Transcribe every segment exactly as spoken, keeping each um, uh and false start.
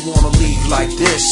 you wanna leave like this?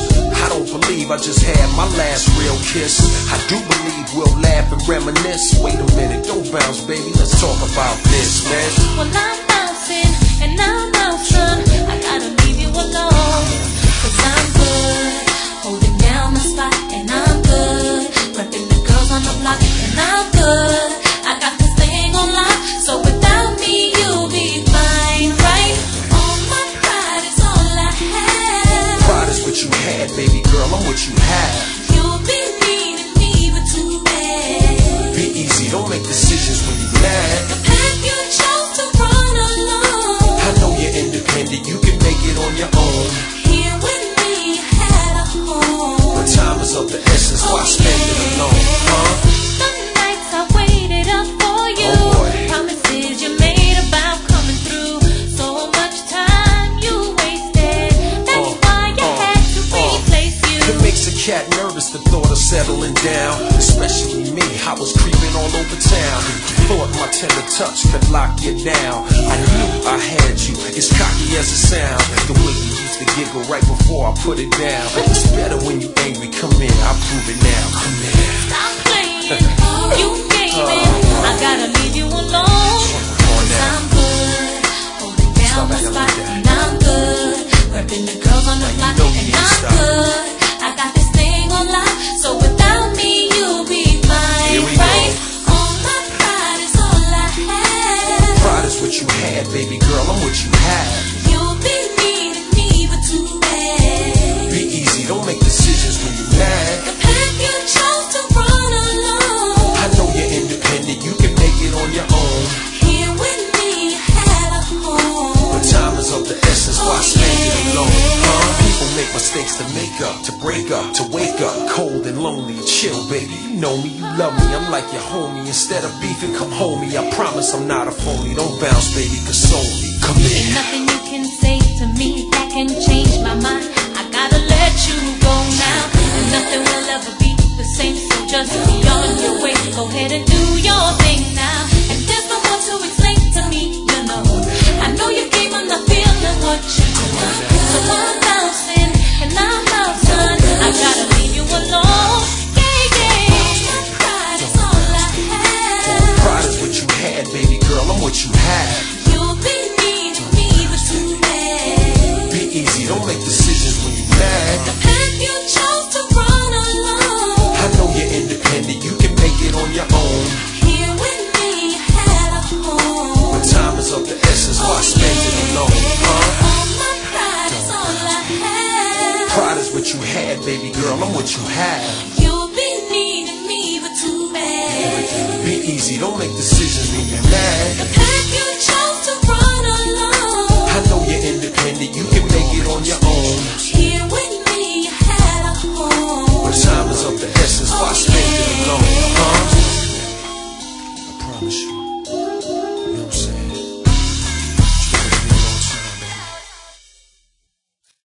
I don't believe I just had my last real kiss. I do believe we'll laugh and reminisce. Wait a minute, don't bounce, baby, let's talk about this, man. Well, I'm bouncing and I'm bouncing. I gotta leave you alone, cause I'm good, holding down the spot, and I'm good, prepping the girls on the block, and I'm good. I got this thing on lock, so without me you'll be fine, right? All my pride is all I have. Pride is what you had, baby girl, I'm what you have. You'll be needing me, but too bad. Be easy, don't make decisions when you're mad. The path you chose to run alone, I know you're independent, you can make it on your own. here with me you had a home. But time is of the essence, why spend it alone, huh? The nights I waited up for you, Oh boy. promises you made about coming through. So much time you wasted, that's Uh, why I uh, had to uh. replace you. It makes a cat nervous, the thought of settling down. Especially me, I was creeping all over town. Thought my tender touch could lock you down. I knew I had you, as cocky as it sounds. The way you used to giggle right before I put it down. It's better when you angry, come in, I'll prove it now. Come in. Stop playing, you gaming. I gotta leave you alone, cause I'm good, holding down my spot, and I'm good, repping the girls on the block, and I'm good. I got this thing on lock, so without me you'll be fine, Here we go. right? All my pride is all I have. Pride is what you had, baby girl, I'm what you have. You'll be needing me, but too bad. Be easy, don't make decisions when you're mad. The path you chose to run alone, I know you're independent, you can make it on your own. here with me you had a home. But time is of the essence, why spend it alone, huh? People make mistakes to make up, to break up, to wake up cold and lonely. Chill, baby, you know me, you love me, I'm like your homie. Instead of beefing, come home me, I promise I'm not a phony. Don't bounce, baby, console me, come There's in. nothing you can say to me that can change my mind. I gotta let you go now, and nothing will ever be the same. So just be on your way, go ahead and do your thing now. And there's no more to explain to me, you know. I know you came, I'm not feeling what you do. So I'm bouncing and I'm bouncing. I gotta leave you alone. Yeah, yeah. My pride is all I have. Pride is what you had, baby girl, I'm what you have. You'll be needing me, but too bad. Be easy, don't make decisions when you're mad. The path you chose to run alone, I know you're independent, you can make it on your own. here with me you had a home. But time is of the essence, why spend it alone, huh? All my pride is all I have. Pride is what you had, baby girl, I'm what you have. You'll be needing me, but too bad. Be easy, don't make decisions when you're mad. The path you chose to run alone, I know you're independent, you can make it on your own. here with me you had a home. But time is of the essence, why spend it alone, huh? I promise you.